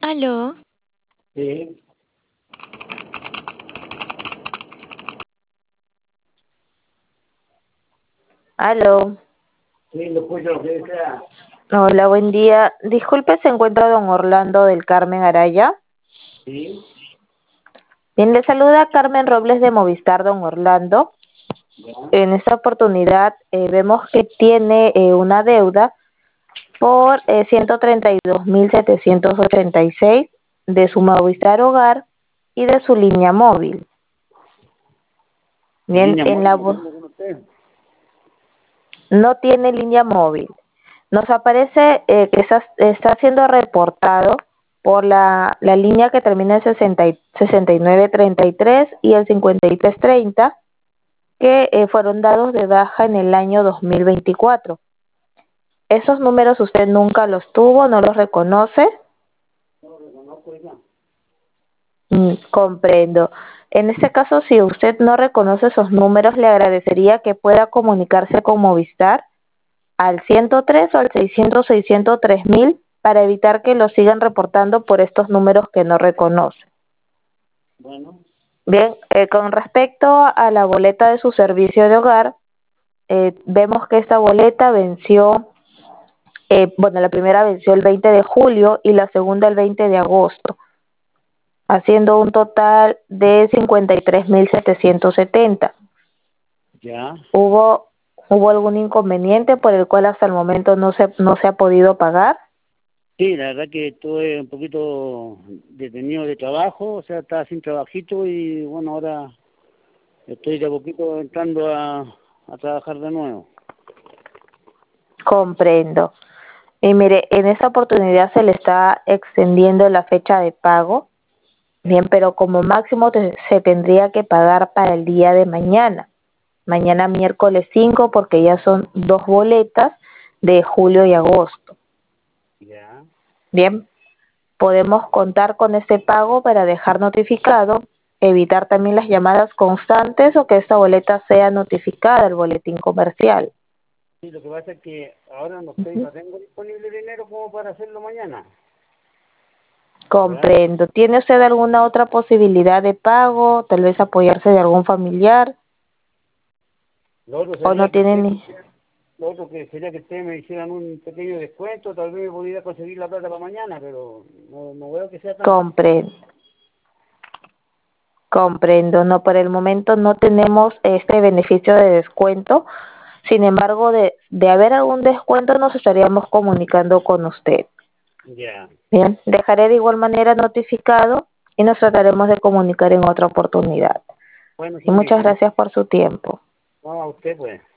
Aló, Sí, Aló, sí, lo escucho lo que desea. hola, buen día. Disculpe, ¿se encuentra don Orlando del Carmen Araya? Sí, Bien, le saluda Carmen Robles de Movistar, don Orlando. ya, En esta oportunidad vemos que tiene una deuda por 132.786 de su Movistar Hogar y de su línea móvil. mi Bien, línea móvil lo tengo con usted. no tiene línea móvil. Nos aparece que está siendo reportado por la línea que termina en 6933 y el 5330, que fueron dados de baja en el año 2024. ¿Esos números usted nunca los tuvo, no los reconoce? No lo reconozco ya. Comprendo. En este caso, si usted no reconoce esos números, le agradecería que pueda comunicarse con Movistar al 103 o al 600-603.000 para evitar que lo sigan reportando por estos números que no reconoce. Bueno, Bien, con respecto a la boleta de su servicio de hogar, vemos que esta boleta venció, bueno, la primera venció el 20 de julio y la segunda el 20 de agosto, haciendo un total de 53.770. ya. ¿Hubo algún inconveniente por el cual hasta el momento no se ha podido pagar? Sí, la verdad que estuve un poquito detenido de trabajo, o sea, estaba sin trabajito y bueno, ahora estoy de a poquito entrando a trabajar de nuevo. Comprendo. Y mire, en esta oportunidad se le está extendiendo la fecha de pago. Bien, pero como máximo se tendría que pagar para el día de mañana. Mañana miércoles 5, porque ya son dos boletas de julio y agosto. Ya. Bien, podemos contar con este pago para dejar notificado, evitar también las llamadas constantes o que esta boleta sea notificada al boletín comercial. Sí, lo que pasa es que ahora no tengo disponible dinero como para hacerlo mañana. Ya. Comprendo. ¿Tiene usted alguna otra posibilidad de pago? Tal vez apoyarse de algún familiar, Lo otro o no sería que tiene usted, ni... lo otro que sería que ustedes me hicieran un pequeño descuento, tal vez me pudiera conseguir la plata para mañana, pero no veo que sea tan fácil. Comprendo. Comprendo. No, por el momento no tenemos este beneficio de descuento. Sin embargo, de haber algún descuento, nos estaríamos comunicando con usted. Ya. Bien, dejaré de igual manera notificado y nos trataremos de comunicar en otra oportunidad. Bueno, Y muchas señorita, gracias por su tiempo. no, a usted pues.